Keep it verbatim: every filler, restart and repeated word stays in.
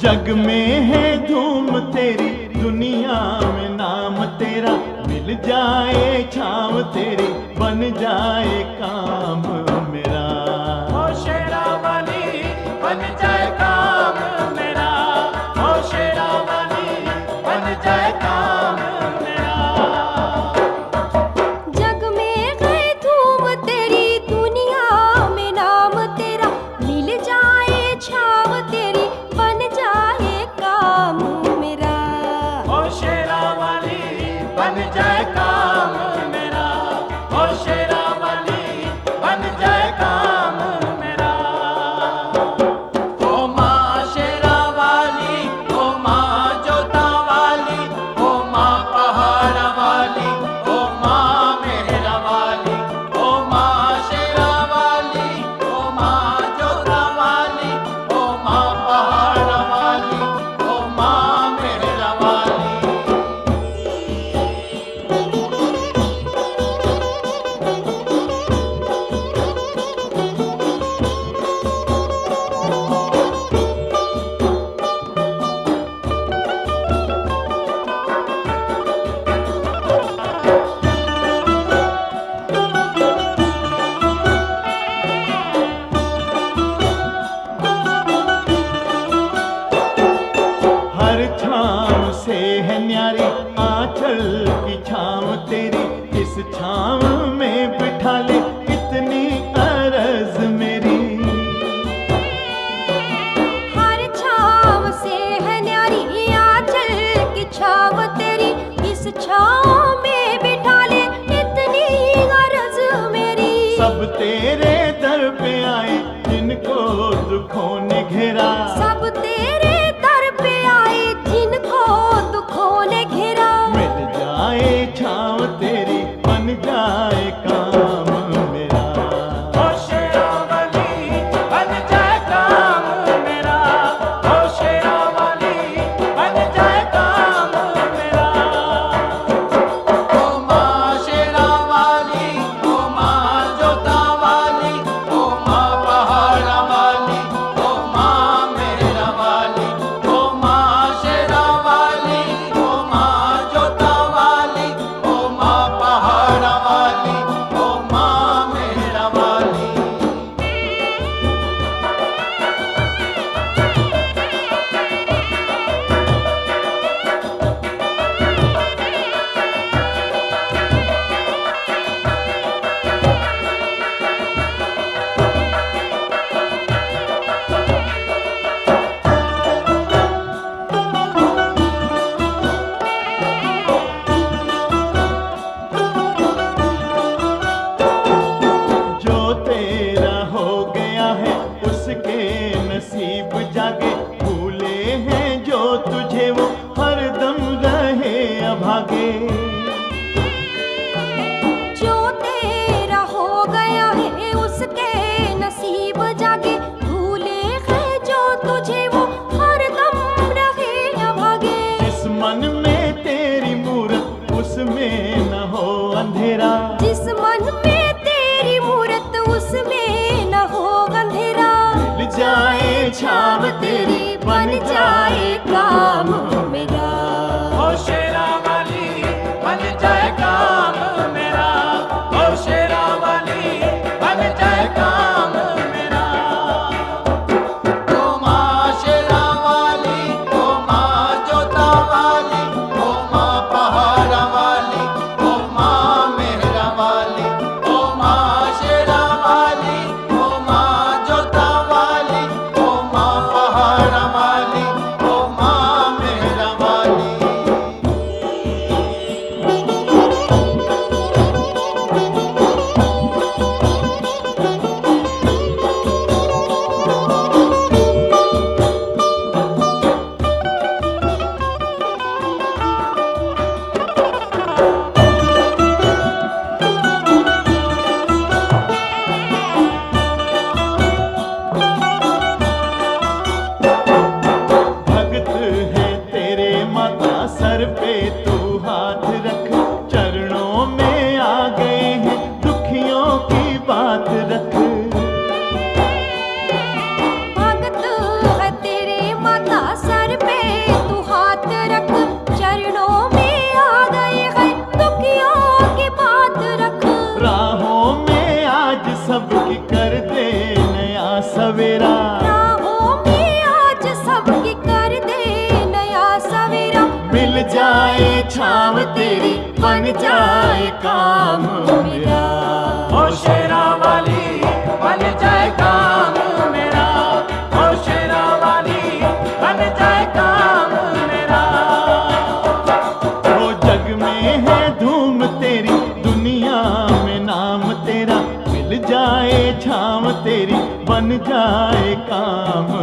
जग में है धूम तेरी, दुनिया में नाम तेरा, मिल जाए छाँव तेरी, बन जाए काम मेरा। ओ शेरा वाली बन जाए काम मेरा, ओ शेरा वाली बन जाए काम मेरा। जग में है धूम तेरी, दुनिया में नाम तेरा, मिल जाए छाँव तेरी, बन जाए काम मेरा। ओ शेरा वाली बन जाए काम मेरा, ओ शेरा वाली बन जाए काम मेरा। ओ माँ शेरा वाली, ओ माँ जोता वाली, ओ माँ पहाड़ वाली, ओ माँ मेहरा वाली, ओ माँ शेरा वाली, ओ माँ जोता वाली, ओ माँ पहाड़ वाली, ओ माँ मेहरा वाली। हर छाँव से है न्यारी आंचल की छाँव तेरी, इस छाँव में बिठा ले इतनी अरज मेरी। हर छाँव से है न्यारी आंचल की छाँव तेरी, इस छाँव में बिठा ले इतनी गरज मेरी। सब तेरे दर पे आए जिनको दुखों ने घेरा, सब तेरे दर पे आए जिनको दुखों ने घेरा, मिल जाए छाँव तेरी, बन जाए काम मेरा। ओ शेरा वाली बन जाए काम मेरा, ओ शेरा वाली बन जाए काम मेरा। ओ माँ शेरा वाली, ओ माँ जोता वाली, ओ माँ पहाड़ वाली, ओ माँ मेहरा वाली, ओ माँ शेरा वाली, ओ माँ जोता वाली, ओ माँ पहाड़ वाली, ओ माँ मेहरा वाली। जो तेरा हो गया है उसके नसीब जागे, भूले हैं जो तुझे वो हरदम रहे अभागे। जो तेरा हो गया है उसके नसीब जागे, भूले हैं जो तुझे वो हरदम रहे अभागे। जिस मन में तेरी मूरत उसमें न हो अंधेरा, जिस मन में तेरी मूरत उसमें न हो अंधेरा, मिल जाए छाँव तेरी, बन जाए काम मेरा। ओ शेरा वाली बन जाए काम मेरा, ओ शेरा वाली बन जाए काम मेरा। ओ माँ शेरा वाली, ओ माँ जोता वाली, ओ माँ पहाड़ वाली, ओ माँ मेहरा वाली, ओ माँ शेरा वाली, ओ माँ जोता वाली, ओ माँ पहाड़ वाली, ओ माँ मेहरा वाली। भगत है तेरे माता, सर पे तू हाथ रख, चरणों में आ गए हैं दुखियों की बात रख। भगत है तेरे माता, सर जाए छाव तेरी, बन जाए काम मेरा। ओ शेरा वाली बन जाए काम मेरा, ओ शेरा वाली बन जाए काम मेरा। ओ जग में है धूम तेरी, दुनिया में नाम तेरा, मिल जाए छाव तेरी, बन जाए काम